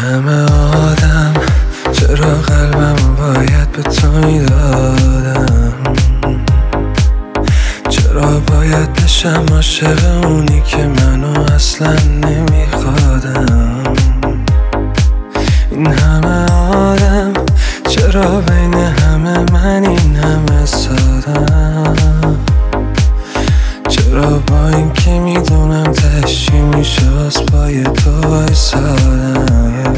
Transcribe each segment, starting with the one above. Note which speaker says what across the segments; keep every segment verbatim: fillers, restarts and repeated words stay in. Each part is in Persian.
Speaker 1: همه آدم چرا قلبم باید به تو میدادم؟ چرا باید بشم عاشق اونی که منو اصلا نمیخوادم؟ این همه آدم چرا بین همه من این همه سادم؟ چرا با این که میدونم تهش چی میشه از پای تو وایسادم؟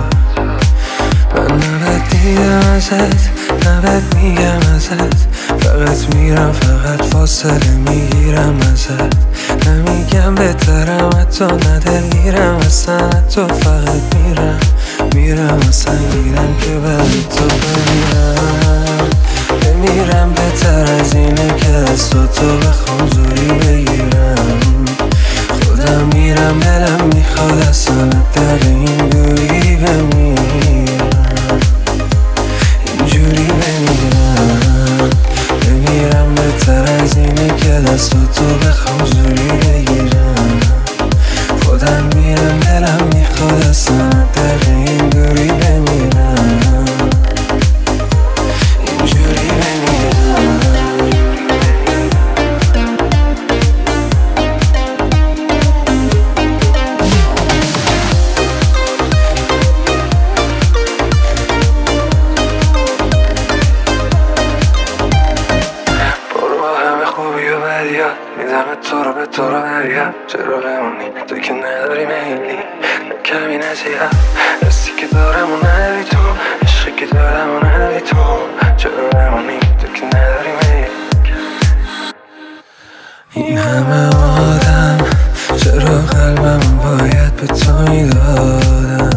Speaker 1: من نبد دیدم ازت، نبد میگم ازت، فقط میرم فقط فاصله میگیرم ازت. نمیگم بهترم حتی ندلگیرم اصلا، تو فقط میرم میرم اصلا گیرم که بعد تو بمیرم. بمیرم بهتر از اینه که از تو تو بخوام زوری بگیرم. خودم میرم دلم میخواد اصلا در این دوری بمیرم، اینجوری بمیرم. بمیرم بهتر از اینه که دست تو بخوام زوری بگیرم. خودم میرم دلم میخواد اصلا در این دوری بمیرم، اینجوری بمیرم. میدم تو رو به تو رو بریم، چرا بمونی تو که نداری میلی کمی نزیم. رسی که دارم و نداری تو، عشقی که دارم و نداری تو، چرا بمونی تو که نداری میلی. این همه آدم چرا قلبم باید به تو میدادم؟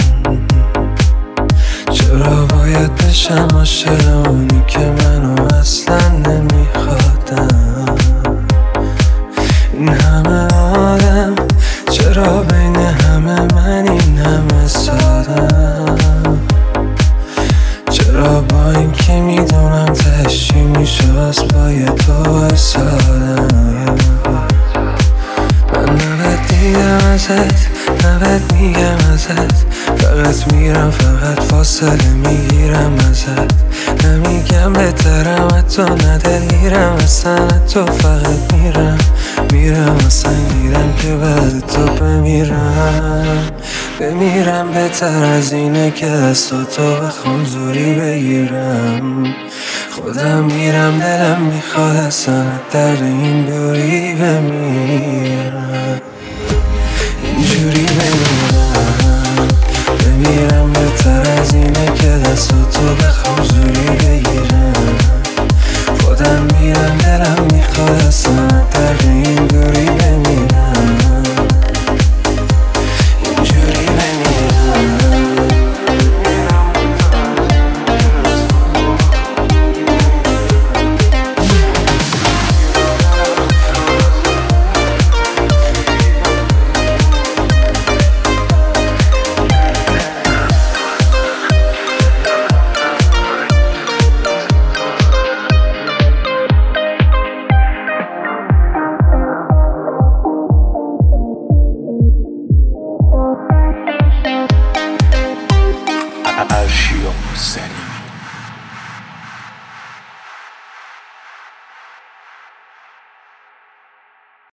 Speaker 1: چرا باید بشم عاشق اونی که منو اصلا نمیخوادم؟ این همه آدم چرا بین همه من این همه سادم؟ چرا با این که میدونم تهش چی میشه از پای تو وایسادم؟ من نبد دیدم ازت، نبد میگم ازت، فقط میرم فقط فاصله میگیرم ازت. نمیگم بهترم حتی ندلگیرم اصلا، تو فقط میرم میرم اصلا گیرم که بعد تو بمیرم. بمیرم بهتر از اینه که دست تو بخوام زوری بگیرم. خودم میرم دلم میخواد اصلا در این دوری بمیرم، اینجوری بمیرم. بمیرم بهتر از اینه که دست تو بخوام زوری بگیرم. خودم میرم دلم میخواد اصلا در این دوری بمیرم، اینجوری بمیرم.
Speaker 2: Arshio Seni.